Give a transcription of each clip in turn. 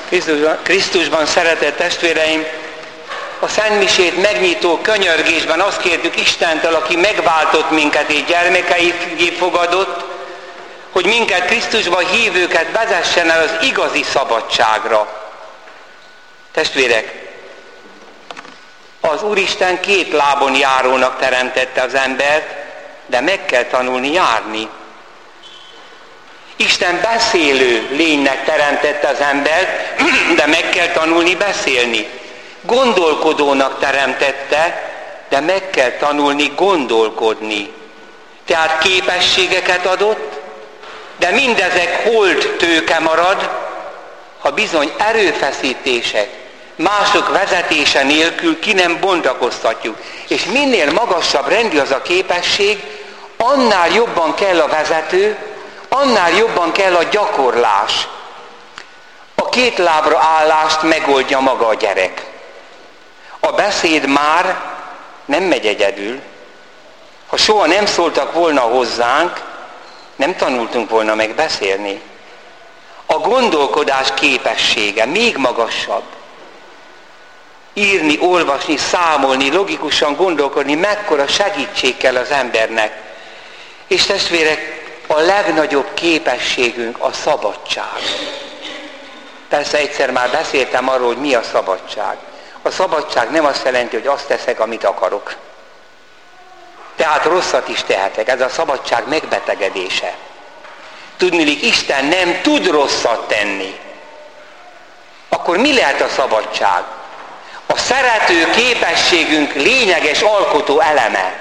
Krisztusban szeretett testvéreim, a Szentmisét megnyitó könyörgésben azt kértük Istentől, aki megváltott minket és gyermekeivé fogadott, hogy minket Krisztusban hívőket vezessen el az igazi szabadságra. Testvérek, az Úristen két lábon járónak teremtette az embert, de meg kell tanulni járni. Isten beszélő lénynek teremtette az embert, de meg kell tanulni beszélni. Gondolkodónak teremtette, de meg kell tanulni gondolkodni. Tehát képességeket adott, de mindezek holt tőke marad, ha bizony erőfeszítések, mások vezetése nélkül ki nem bontakoztatjuk. És minél magasabb rendű az a képesség, annál jobban kell a vezető, annál jobban kell a gyakorlás. A két lábra állást megoldja maga a gyerek. A beszéd már nem megy egyedül. Ha soha nem szóltak volna hozzánk, nem tanultunk volna meg beszélni. A gondolkodás képessége még magasabb. Írni, olvasni, számolni, logikusan gondolkodni, mekkora segítség kell az embernek. És testvérek, a legnagyobb képességünk a szabadság. Persze egyszer már beszéltem arról, hogy mi a szabadság. A szabadság nem azt jelenti, hogy azt teszek, amit akarok. Tehát rosszat is tehetek. Ez a szabadság megbetegedése. Tudniillik, Isten nem tud rosszat tenni. Akkor mi lehet a szabadság? A szerető képességünk lényeges alkotó eleme.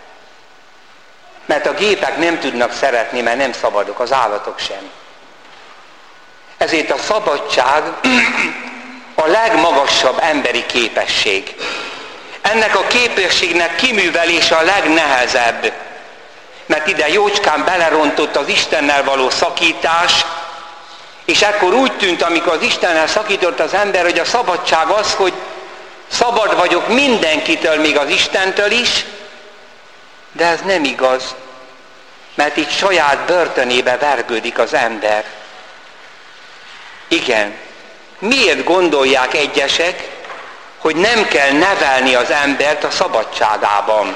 Mert a gépek nem tudnak szeretni, mert nem szabadok, az állatok sem. Ezért a szabadság a legmagasabb emberi képesség. Ennek a képességnek kiművelése a legnehezebb, mert ide jócskán belerontott az Istennel való szakítás, és ekkor úgy tűnt, amikor az Istennel szakított az ember, hogy a szabadság az, hogy szabad vagyok mindenkitől, még az Istentől is, de ez nem igaz, mert itt saját börtönébe vergődik az ember. Igen, miért gondolják egyesek, hogy nem kell nevelni az embert a szabadságában?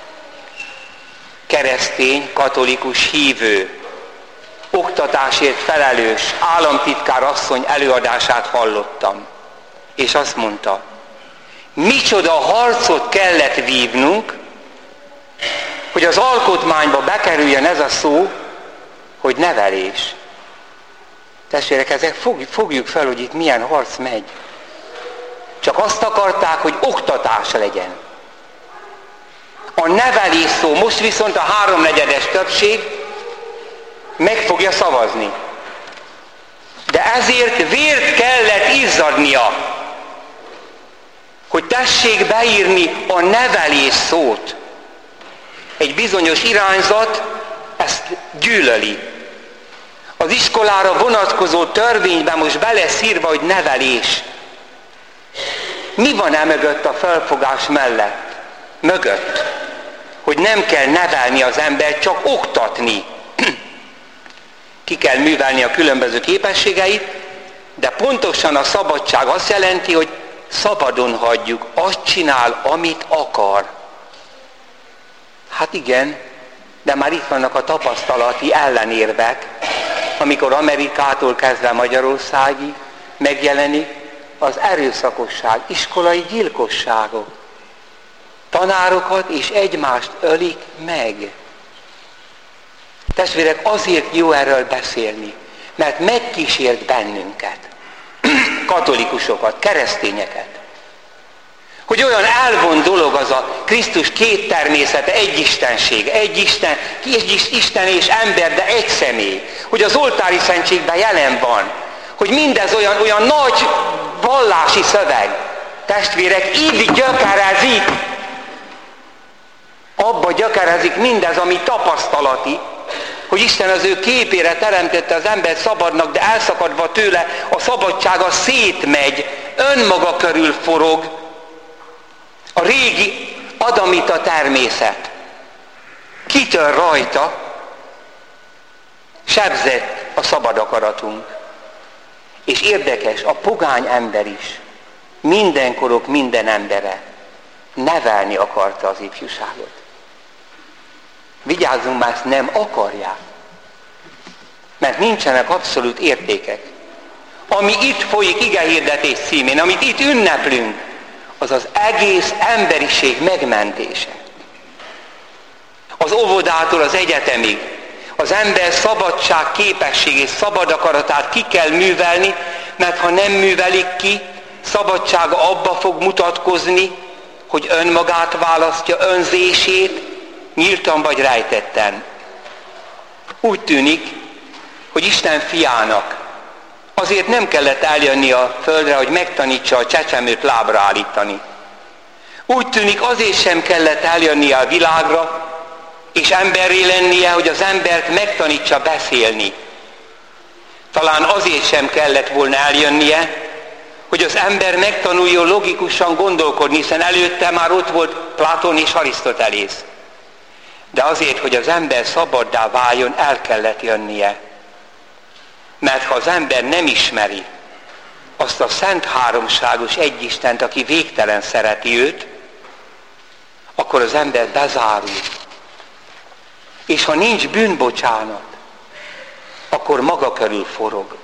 Keresztény, katolikus, hívő, oktatásért felelős államtitkár asszony előadását hallottam, és azt mondta, micsoda harcot kellett vívnunk, hogy az alkotmányba bekerüljön ez a szó, hogy nevelés. Testvérek, ezek fogjuk fel, hogy itt milyen harc megy. Csak azt akarták, hogy oktatás legyen. A nevelés szó, most viszont a 3/4 többség meg fogja szavazni. De ezért vért kellett izzadnia, hogy tessék beírni a nevelés szót. Egy bizonyos irányzat ezt gyűlöli. Az iskolára vonatkozó törvényben most be lesz írva, hogy nevelés. Mi van mögött a felfogás mellett? Mögött. Hogy nem kell nevelni az embert, csak oktatni. Ki kell művelni a különböző képességeit, de pontosan a szabadság azt jelenti, hogy szabadon hagyjuk, azt csinál, amit akar. Hát igen, de már itt vannak a tapasztalati ellenérvek, amikor Amerikától kezdve Magyarországig megjelenik az erőszakosság, iskolai gyilkosságok. Tanárokat és egymást ölik meg. Testvérek, azért jó erről beszélni, mert megkísért bennünket, katolikusokat, keresztényeket, hogy olyan elvont dolog az a Krisztus két természete, egy istenség, egy Isten és ember, de egy személy, hogy az oltári szentségben jelen van, hogy mindez olyan nagy vallási szöveg. Testvérek, így gyökerezik, abba gyökerezik mindez, ami tapasztalati, hogy Isten az ő képére teremtette az embert szabadnak, de elszakadva tőle a szabadsága szétmegy, önmaga körül forog, a régi adamita természet. Kitör rajta, sebzett a szabad akaratunk. És érdekes, a pogány ember is, mindenkorok minden embere nevelni akarta az ifjúságot. Vigyázzunk, már ezt nem akarják. Mert nincsenek abszolút értékek. Ami itt folyik igehirdetés címén, amit itt ünneplünk, az az egész emberiség megmentése. Az óvodától az egyetemig az ember szabadság képességét, szabad akaratát ki kell művelni, mert ha nem művelik ki, szabadsága abba fog mutatkozni, hogy önmagát választja, önzését, nyíltan vagy rejtetten. Úgy tűnik, hogy Isten fiának azért nem kellett eljönni a földre, hogy megtanítsa a csecsemőt lábra állítani. Úgy tűnik, azért sem kellett eljönnie a világra, és emberré lennie, hogy az embert megtanítsa beszélni. Talán azért sem kellett volna eljönnie, hogy az ember megtanuljon logikusan gondolkodni, hiszen előtte már ott volt Platon és Arisztotelész. De azért, hogy az ember szabaddá váljon, el kellett jönnie. Mert ha az ember nem ismeri azt a szent háromságos egyistent, aki végtelen szereti őt, akkor az ember bezárul. És ha nincs bűnbocsánat, akkor maga körül forog.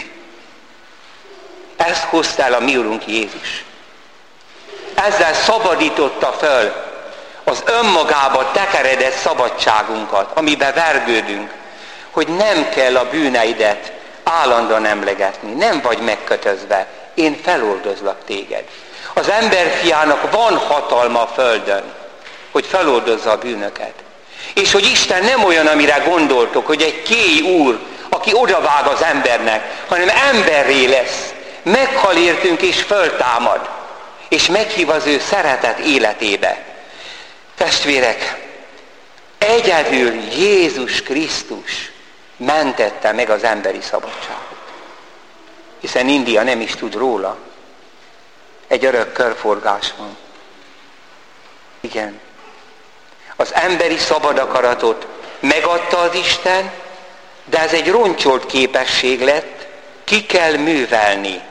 Ezt hozta el a mi Urunk Jézus. Ezzel szabadította föl az önmagába tekeredett szabadságunkat, amiben vergődünk, hogy nem kell a bűneidet állandóan emlegetni, nem vagy megkötözve, én feloldozlak téged. Az emberfiának van hatalma a földön, hogy feloldozza a bűnöket. És hogy Isten nem olyan, amire gondoltok, hogy egy kéj úr, aki odavág az embernek, hanem emberré lesz, meghal értünk és föltámad, és meghív az ő szeretet életébe. Testvérek, egyedül Jézus Krisztus mentette meg az emberi szabadságot. Hiszen India nem is tud róla. Egy örök körforgás van. Igen. Az emberi szabad akaratot megadta az Isten, de ez egy roncsolt képesség lett, ki kell művelni.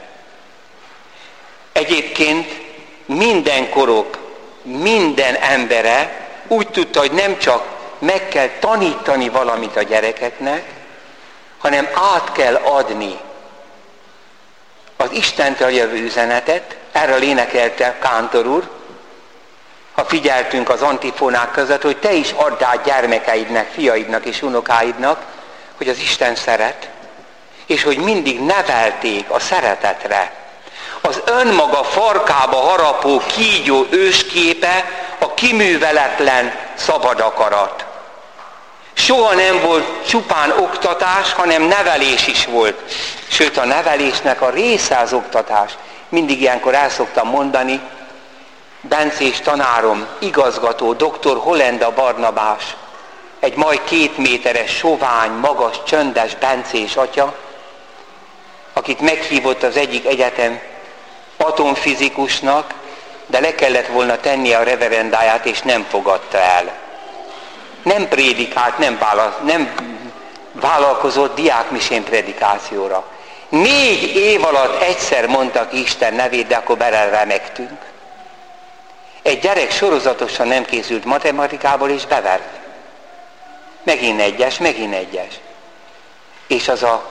Egyébként minden korok, minden embere úgy tudta, hogy nem csak meg kell tanítani valamit a gyerekeknek, hanem át kell adni az Istentől jövő üzenetet. Erről énekelte Kántor úr, ha figyeltünk az antifonák között, hogy te is add át gyermekeidnek, fiaidnak és unokáidnak, hogy az Isten szeret, és hogy mindig nevelték a szeretetre. Az önmaga farkába harapó, kígyó ősképe a kiműveletlen szabad akarat. Soha nem volt csupán oktatás, hanem nevelés is volt. Sőt, a nevelésnek a része az oktatás. Mindig ilyenkor el szoktam mondani, bencés tanárom, igazgató, dr. Hollenda Barnabás, egy majd 2 méteres, sovány, magas, csöndes bencés atya, akit meghívott az egyik egyetem atomfizikusnak, de le kellett volna tennie a reverendáját, és nem fogadta el. Nem prédikált, nem vállalkozott diákmisén predikációra. 4 év alatt egyszer mondtak Isten nevét, de akkor beremegtünk. Egy gyerek sorozatosan nem készült matematikából, és bevert. Megint egyes. És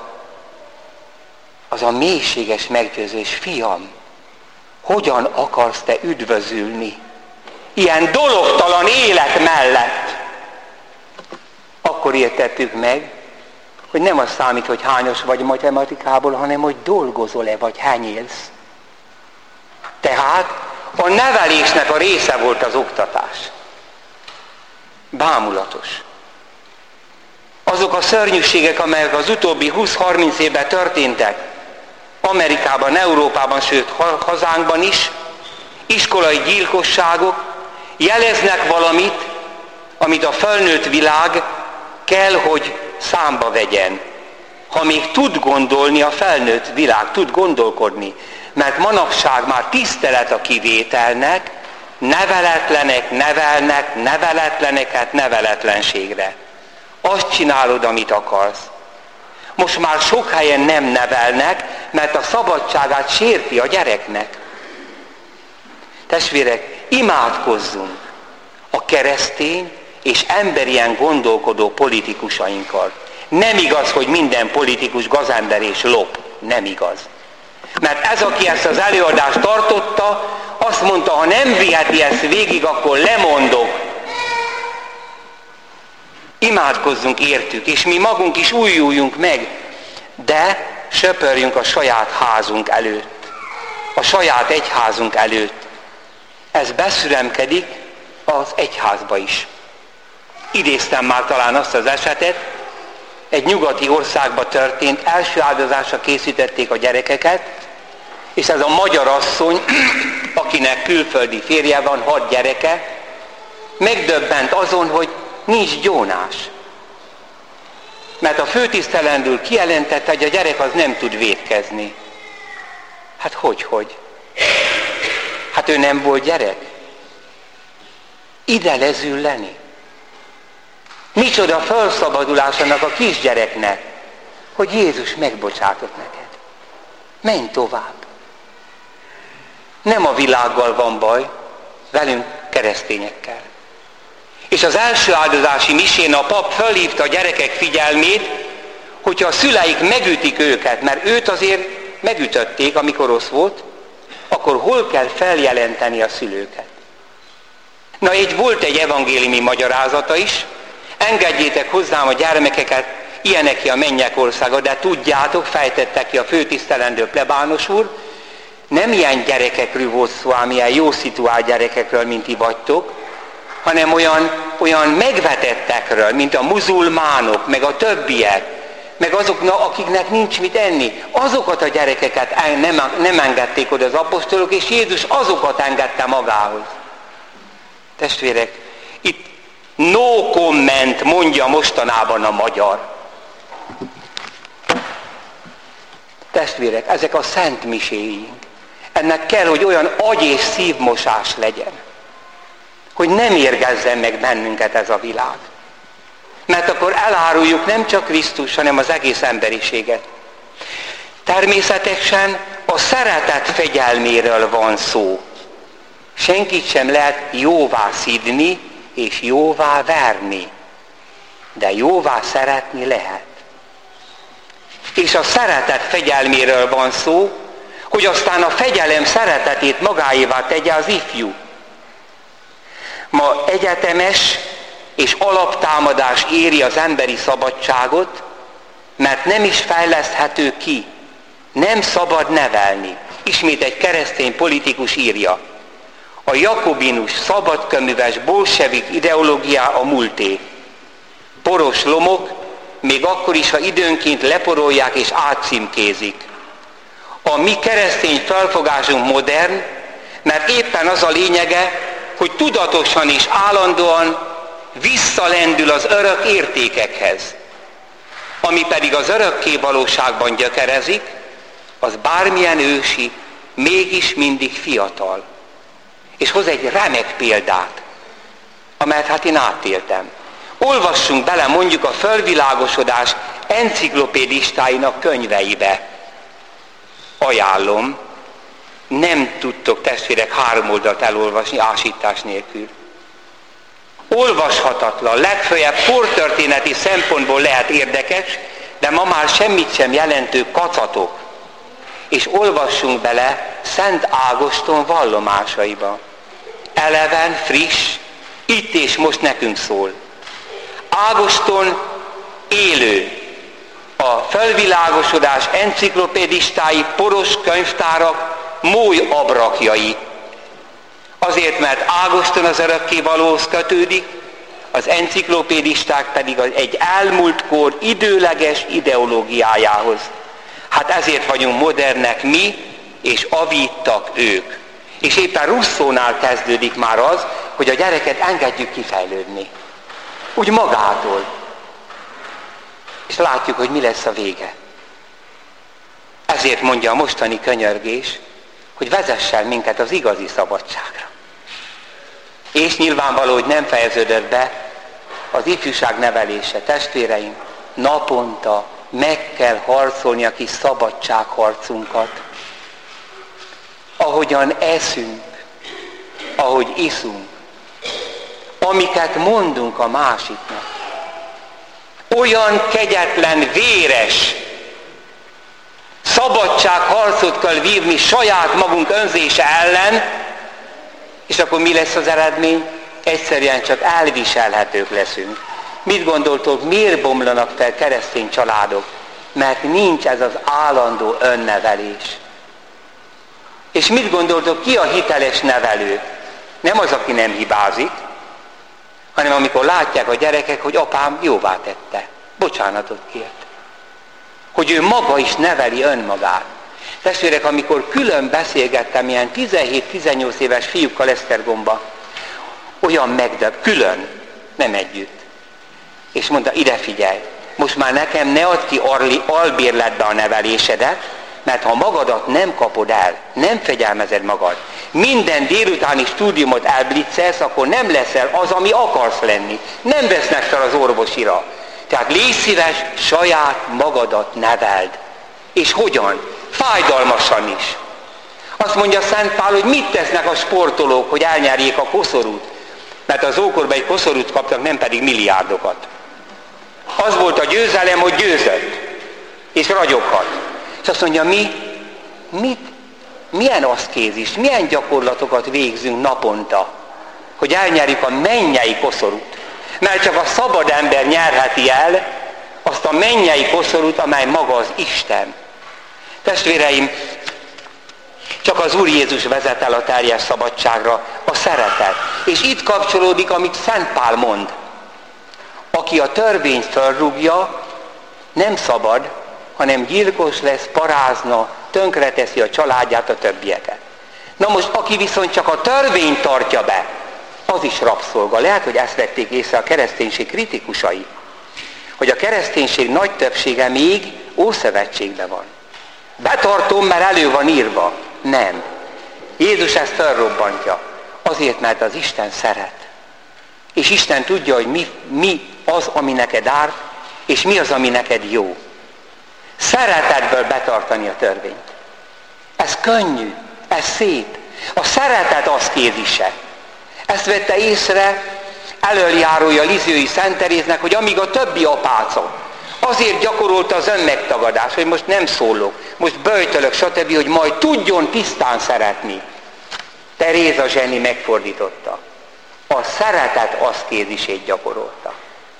az a mélységes meggyőzés, fiam, hogyan akarsz te üdvözülni ilyen dologtalan élet mellett? Akkor értettük meg, hogy nem az számít, hogy hányos vagy matematikából, hanem hogy dolgozol-e, vagy hányélsz. Tehát a nevelésnek a része volt az oktatás. Bámulatos. Azok a szörnyűségek, amelyek az utóbbi 20-30 évben történtek, Amerikában, Európában, sőt hazánkban is, iskolai gyilkosságok jeleznek valamit, amit a felnőtt világ kell, hogy számba vegyen. Ha még tud gondolni, a felnőtt világ tud gondolkodni, mert manapság már tisztelet a kivételnek, neveletlenek nevelnek, neveletleneket neveletlenségre. Azt csinálod, amit akarsz. Most már sok helyen nem nevelnek, mert a szabadságát sérti a gyereknek. Testvérek, imádkozzunk a keresztény és emberien gondolkodó politikusainkkal. Nem igaz, hogy minden politikus gazember és lop. Nem igaz. Mert ez, aki ezt az előadást tartotta, azt mondta, ha nem viheti ezt végig, akkor lemondok. Imádkozzunk értük, és mi magunk is újuljunk meg, de söpörjünk a saját házunk előtt, a saját egyházunk előtt. Ez beszüremkedik az egyházba is. Idéztem már talán azt az esetet, egy nyugati országban történt, első áldozásra készítették a gyerekeket, és ez a magyar asszony, akinek külföldi férje van, 6 gyereke, megdöbbent azon, hogy nincs gyónás. Mert a főtisztelendő kijelentette, hogy a gyerek az nem tud vétkezni. Hát hogy? Hát ő nem volt gyerek. Ide lezülleni. Micsoda felszabadulás annak a kisgyereknek, hogy Jézus megbocsátott neked. Menj tovább. Nem a világgal van baj, velünk keresztényekkel. És az első áldozási misén a pap fölhívta a gyerekek figyelmét, hogyha a szüleik megütik őket, mert őt azért megütötték, amikor rossz volt, akkor hol kell feljelenteni a szülőket. Na, volt egy evangéliumi magyarázata is, engedjétek hozzám a gyermekeket, ilyenek a mennyek országa, de tudjátok, fejtette ki a főtisztelendő plebános úr, nem ilyen gyerekekről volt szó, ám ilyen jó szituált gyerekekről, mint ti vagytok, hanem olyan megvetettekről, mint a muzulmánok, meg a többiek, meg azoknak, akiknek nincs mit enni. Azokat a gyerekeket nem engedték oda az apostolok, és Jézus azokat engedte magához. Testvérek, itt no comment mondja mostanában a magyar. Testvérek, ezek a szent miséink. Ennek kell, hogy olyan agy- és szívmosás legyen, hogy nem érgezzen meg bennünket ez a világ. Mert akkor eláruljuk nem csak Krisztus, hanem az egész emberiséget. Természetesen a szeretet fegyelméről van szó. Senkit sem lehet jóvá szidni és jóvá verni, de jóvá szeretni lehet. És a szeretet fegyelméről van szó, hogy aztán a fegyelem szeretetét magáévá tegye az ifjú. Ma egyetemes és alaptámadás éri az emberi szabadságot, mert nem is fejleszthető ki. Nem szabad nevelni. Ismét egy keresztény politikus írja. A jakobinus, szabadköműves, bolsevik ideológia a múlté. Poros lomok, még akkor is, ha időnként leporolják és átcímkézik. A mi keresztény felfogásunk modern, mert éppen az a lényege, hogy tudatosan és állandóan visszalendül az örök értékekhez. Ami pedig az örökké valóságban gyökerezik, az bármilyen ősi, mégis mindig fiatal. És hoz egy remek példát, amelyet hát én átéltem. Olvassunk bele mondjuk a fölvilágosodás enciklopédistáinak könyveibe. Ajánlom, nem tudtok testvérek 3 oldalt elolvasni ásítás nélkül. Olvashatatlan, legfeljebb kortörténeti szempontból lehet érdekes, de ma már semmit sem jelentő kacatok. És olvassunk bele Szent Ágoston vallomásaiba. Eleven, friss, itt és most nekünk szól. Ágoston élő, a felvilágosodás enciklopédistái, poros könyvtárak mój abrakjai. Azért, mert Ágoston az örökkévalóhoz kötődik, az enciklopédisták pedig egy elmúlt kor időleges ideológiájához. Hát ezért vagyunk modernek mi, és avíttak ők. És éppen Rousseaunál kezdődik már az, hogy a gyereket engedjük kifejlődni. Úgy magától. És látjuk, hogy mi lesz a vége. Ezért mondja a mostani könyörgés, hogy vezessen minket az igazi szabadságra. És nyilvánvaló, hogy nem fejeződött be az ifjúság nevelése. Testvéreim, naponta meg kell harcolni a kis szabadságharcunkat. Ahogyan eszünk, ahogy iszunk, amiket mondunk a másiknak. Olyan kegyetlen, véres szabadságharcot kell vívni saját magunk önzése ellen, és akkor mi lesz az eredmény? Egyszerűen csak elviselhetők leszünk. Mit gondoltok, miért bomlanak fel keresztény családok? Mert nincs ez az állandó önnevelés. És mit gondoltok, ki a hiteles nevelő? Nem az, aki nem hibázik, hanem amikor látják a gyerekek, hogy apám jóvá tette, bocsánatot kért. Hogy ő maga is neveli önmagát. Testvérek, amikor külön beszélgettem ilyen 17-18 éves fiúkkal Esztergomba, olyan külön, nem együtt. És mondta, ide figyelj, most már nekem ne add ki albérletbe a nevelésedet, mert ha magadat nem kapod el, nem fegyelmezed magad, minden délutáni stúdiumot elblitzelsz, akkor nem leszel az, ami akarsz lenni. Nem vesznek fel az orvosira. Tehát légy szíves, saját magadat neveld. És hogyan? Fájdalmasan is. Azt mondja Szent Pál, hogy mit tesznek a sportolók, hogy elnyerjék a koszorút. Mert az ókorban egy koszorút kaptak, nem pedig milliárdokat. Az volt a győzelem, hogy győzött. És ragyoghat. És azt mondja, milyen aszkézis, milyen gyakorlatokat végzünk naponta, hogy elnyerjük a mennyei koszorút. Mert csak a szabad ember nyerheti el azt a mennyei koszorút, amely maga az Isten. Testvéreim, csak az Úr Jézus vezet el a teljes szabadságra, a szeretet. És itt kapcsolódik, amit Szent Pál mond. Aki a törvényt felrúgja, nem szabad, hanem gyilkos lesz, parázna, tönkreteszi a családját, a többieket. Na most, aki viszont csak a törvényt tartja be, az is rabszolga. Lehet, hogy ezt vették észre a kereszténység kritikusai, hogy a kereszténység nagy többsége még Ószövetségben van. Betartom, mert elő van írva. Nem. Jézus ezt felrobbantja. Azért, mert az Isten szeret. És Isten tudja, hogy mi az, ami neked árt, és mi az, ami neked jó. Szeretetből betartani a törvényt. Ez könnyű, ez szép. A szeretet aszkézise. Ezt vette észre elöljárója Lizsiói Szent Teréznek, hogy amíg a többi apáca azért gyakorolta az önmegtagadást, hogy most nem szólok, most böjtölök, stb., hogy majd tudjon tisztán szeretni. Teréza zseni megfordította. A szeretet aszkézisét gyakorolta.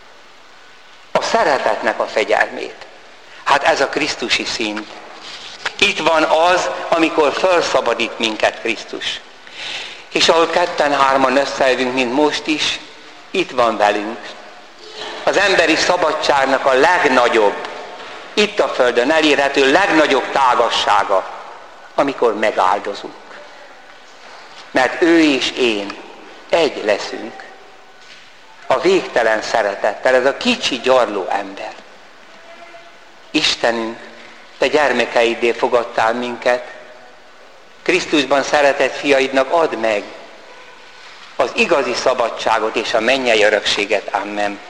A szeretetnek a fegyelmét. Hát ez a krisztusi szint. Itt van az, amikor felszabadít minket Krisztus. És ahol ketten-hárman összejövünk, mint most is, itt van velünk. Az emberi szabadságnak a legnagyobb, itt a Földön elérhető legnagyobb tágassága, amikor megáldozunk. Mert ő és én egy leszünk. A végtelen szeretettel, ez a kicsi gyarló ember. Istenünk, te gyermekeiddé fogadtál minket, Krisztusban szeretett fiaidnak add meg az igazi szabadságot és a mennyei örökséget. Amen.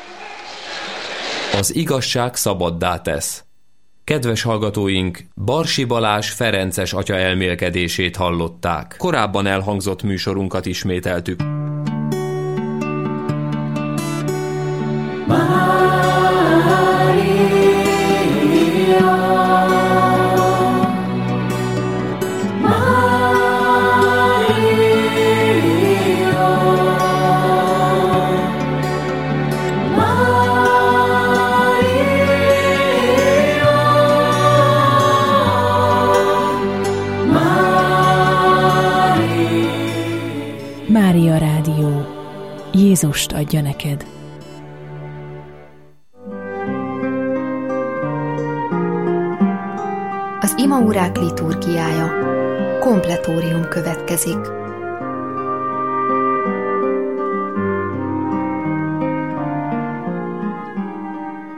Az igazság szabaddá tesz. Kedves hallgatóink, Barsi Balázs ferences atya elmélkedését hallották. Korábban elhangzott műsorunkat ismételtük. Mária Rádió. Jézust adja neked. Az imaórák liturgiája. Kompletórium következik.